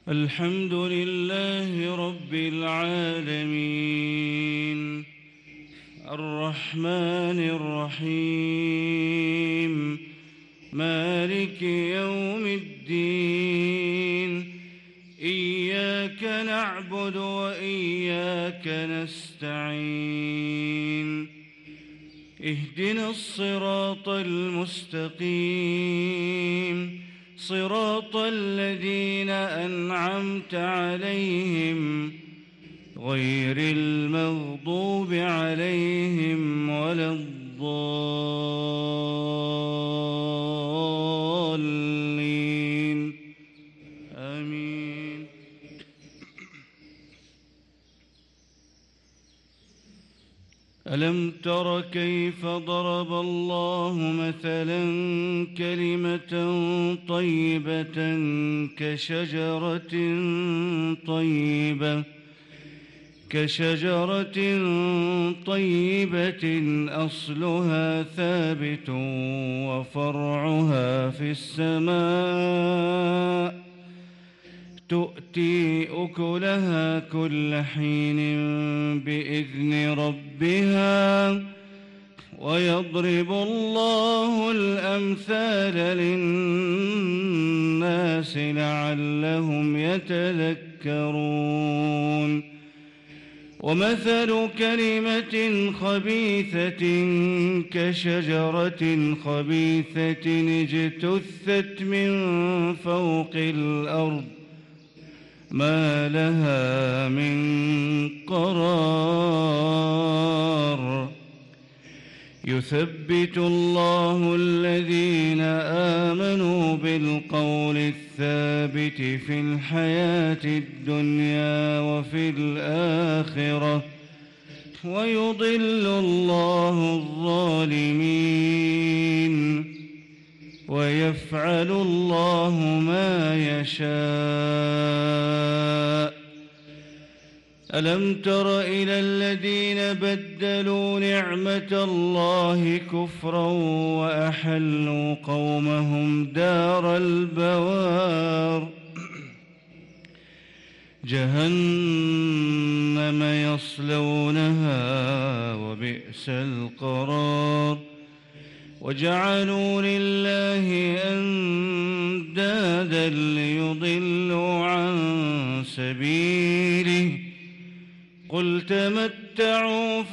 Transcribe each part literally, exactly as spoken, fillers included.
الحمد لله رب العالمين الرحمن الرحيم مالك يوم الدين إياك نعبد وإياك نستعين اهدنا الصراط المستقيم صراط الذين أنعمت عليهم غير المغضوب عليهم ولا الضالين آمين. ألم تر كيف ضرب الله مثلا كلمة طيبة كشجرة طيبة كشجرة طيبة أصلها ثابت وفرعها في السماء تؤتي أكلها كل حين بإذن ربها ويضرب الله الأمثال للناس لعلهم يتذكرون. ومثل كلمة خبيثة كشجرة خبيثة اجتثت من فوق الأرض ما لها من قرار يثبت الله الذين آمنوا بالقول الثابت في الحياة الدنيا وفي الآخرة ويضل الله الظالمين ويفعل الله ما يشاء. ألم تر إلى الذين بدلوا نعمة الله كفرا وأحلوا قومهم دار البوار جهنم يصلونها وبئس القرار وجعلوا لله أندادا ليضلوا عن سبيله قل تمتعوا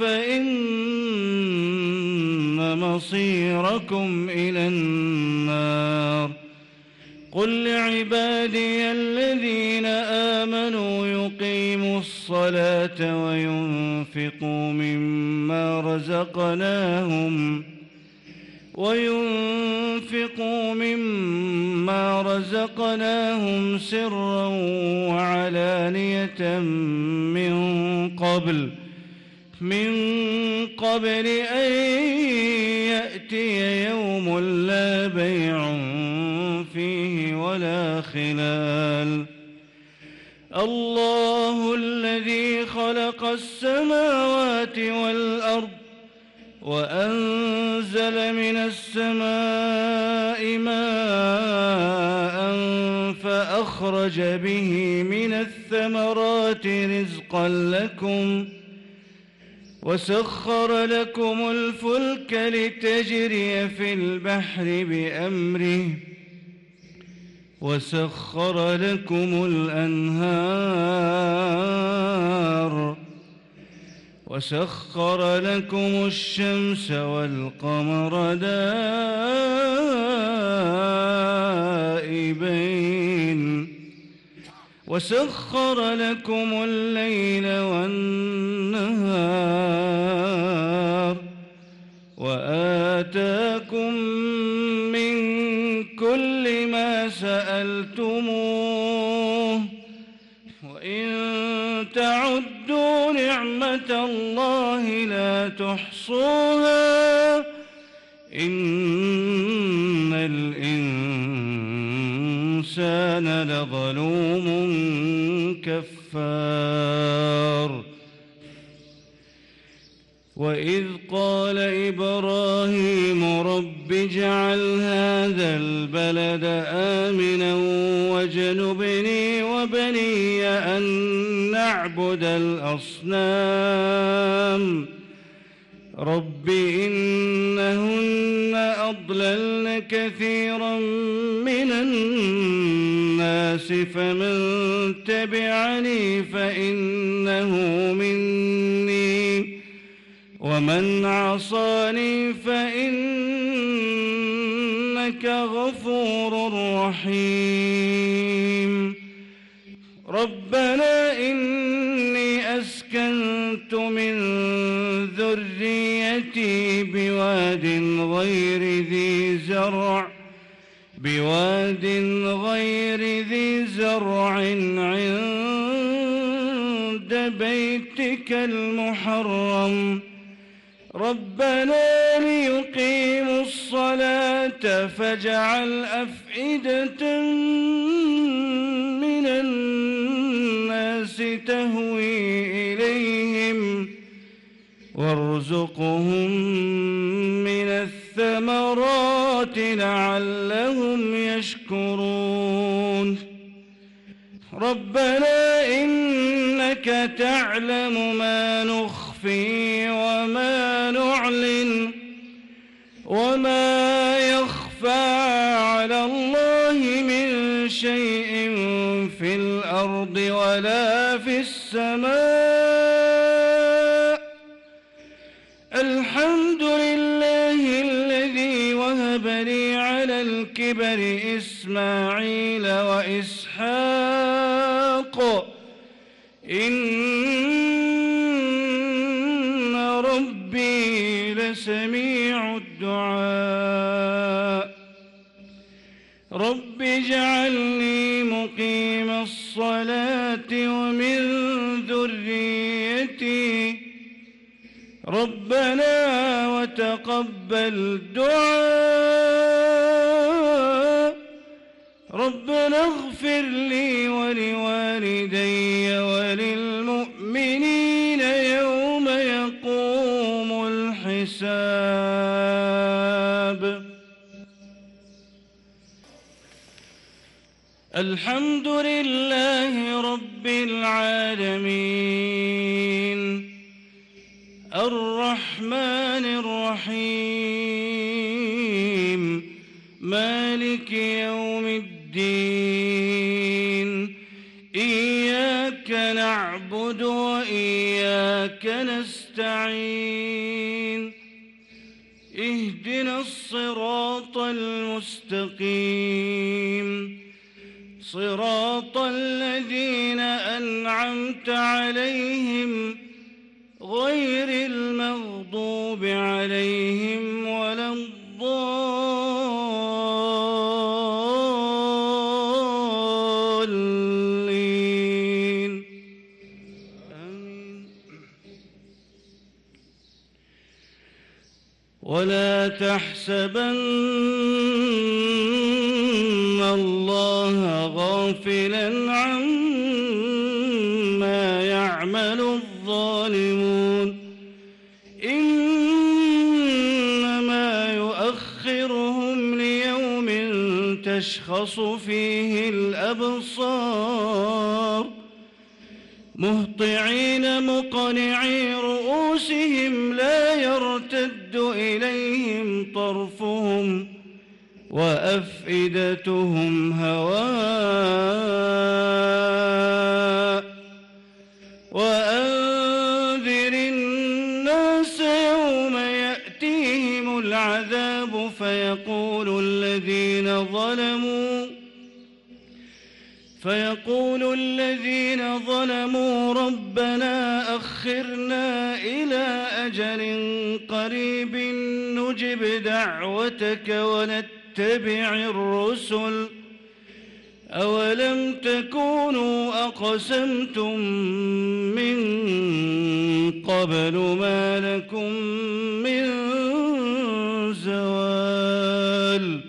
فإن مصيركم إلى النار قل لعبادي الذين آمنوا يقيموا الصلاة وينفقوا مما رزقناهم وينفقوا مما رزقناهم سرا وعلانية من قبل من قبل أن يأتي يوم لا بيع فيه ولا خلال. الله الذي خلق السماوات والأرض وأنزل من السماء ماء فأخرج به من الثمرات رزقا لكم وسخر لكم الفلك لتجري في البحر بأمره وسخر لكم الأنهار وسخر لكم الشمس والقمر دائبين وسخر لكم الليل والنهار وآتاكم من كل ما سألتموه وإن تعدوا نعمة الله لا تحصوها إن الإنسان لظلوم كفار. وإذ قال إبراهيم رب اجعل هذا البلد آمنا واجنبني وبني أن نعبد الأصنام رب إنهن أضللن كثيرا من الناس فمن تبعني فإنه مني ومن عصاني فإنك غفور رحيم ربنا إني أسكنت من ذريتي بواد غير ذي زرع بواد غير ذي زرع عند بيتك المحرم ربنا ليقيموا الصلاة فاجعل أفئدة من الناس تهوي إليهم وارزقهم من الثمرات لعلهم يشكرون ربنا إنك تعلم ما نخفي وما نعلن وما يخفى على الله من شيء في الأرض ولا في السماء الحمد لله الذي وهب لي على الكبر إسماعيل وإسحاق إن ربي لسميع الدعاء رب اجعلني مقيم الصلاة ومن ذريتي ربنا وتقبل دعاء ربنا اغفر لي ولوالدي وللمؤمنين يوم يقوم الحساب الحمد لله رب العالمين الرحمن الرحيم مالك يوم الدين إياك نعبد وإياك نستعين اهدنا الصراط المستقيم صراط الذين أنعمت عليهم غير المغضوب عليهم ولا الضالين آمين ولا تحسبن الله غافلا عما يعمل الظالمون إنما يؤخرهم ليوم تشخص فيه الأبصار مهطعين مقنعي رؤوسهم لا يرتد إليهم طرفهم وأفئدتهم هواء وأنذر الناس يوم يأتيهم العذاب فيقول الذين ظلموا فيقول الذين ظلموا ربنا أخرنا إلى أجل قريب نجب دعوتك ونتبع الرسل أولم تكونوا أقسمتم من قبل ما لكم من زوال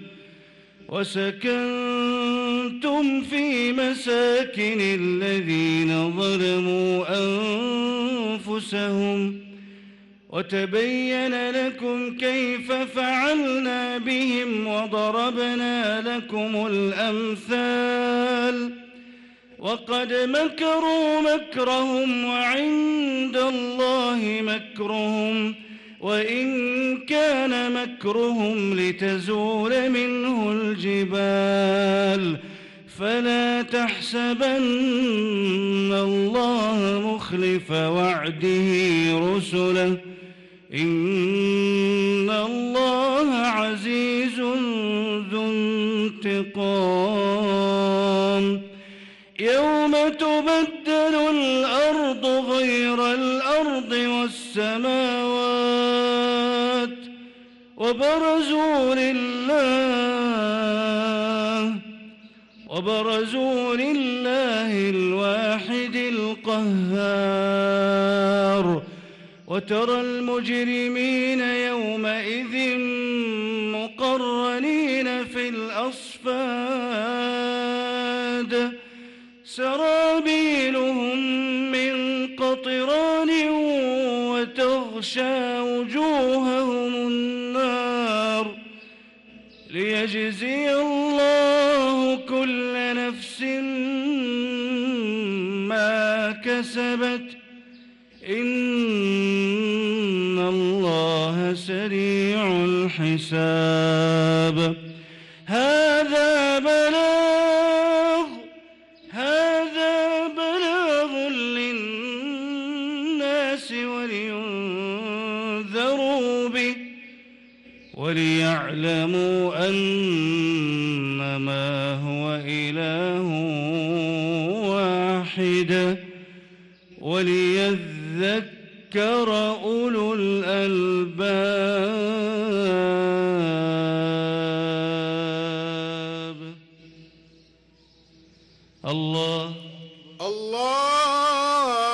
وسكنتم في مساكن الذين ظلموا أنفسهم وتبين لكم كيف فعلنا بهم وضربنا لكم الأمثال وقد مكروا مكرهم وعند الله مكرهم وإن كان مكرهم لتزول منه الجبال فلا تحسبن الله مخلف وعده رسله إن الله عزيز ذو انتقام يوم تبدل الأرض غير الأرض والسماوات وبرزوا لله وبرزوا لله الواحد القهار وترى المجرمين يومئذ مقرنين في الأصفاد سرابيلهم من قطران وتغشى وجوههم النار ليجزي الله كل نفس ما كسبت إن الله سريع الحساب هذا بلاغ هذا بلاغ للناس ولينذروا به وليعلموا أنما هو إله واحد وليذكر أولو الألباب الله الله